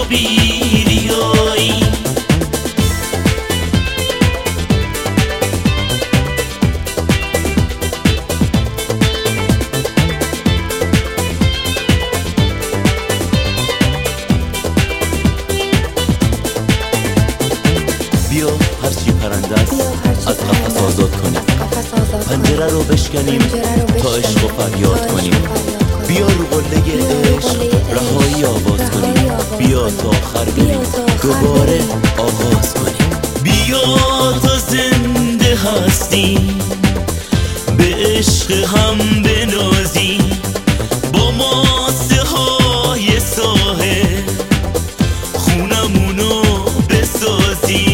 بیریایی. بیا هرچی پرنده است از قفس آزاد کنیم، پنجره رو بشکنیم تا عشق و فریاد کنیم. بیا رو قله عشق رهایی آواز کنیم، بیا تا آخر بریم دوباره آغاز کنیم. بیا تا زنده هستیم به عشق هم بنازیم، با ماسه های ساحل خونمونو بسازیم.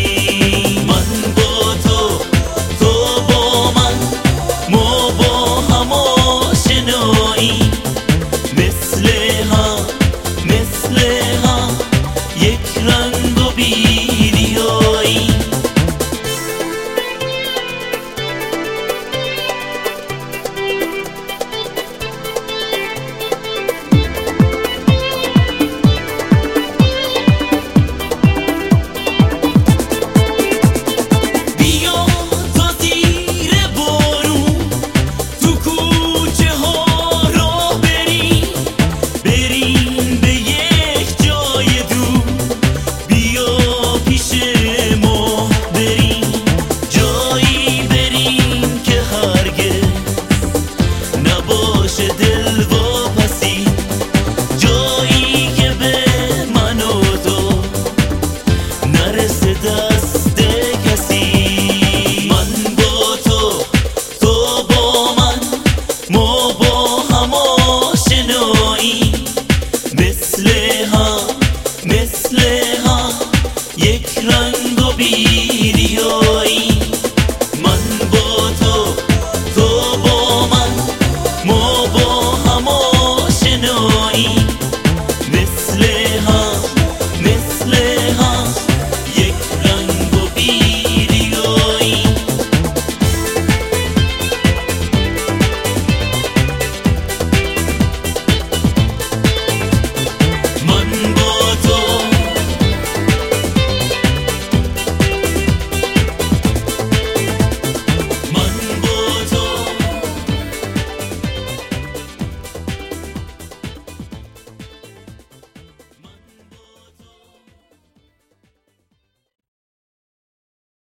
مثل